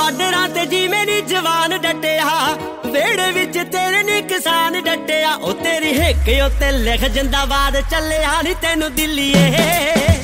ਬਾਰਡਰਾਂ ਤੇ ਜਿਵੇਂ ਨੀ ਜਵਾਨ ਡਟਿਆ, ਵੇੜੇ ਵਿੱਚ ਤੇਰੇ ਨੀ ਕਿਸਾਨ ਡਟਿਆ। ਉਹ ਤੇਰੀ ਹਿੱਕ ਉੱਤੇ ਲਿਖ ਜਿੰਦਾਬਾਦ ਚੱਲਿਆ ਨੀ ਤੈਨੂੰ ਦਿੱਲੀਏ।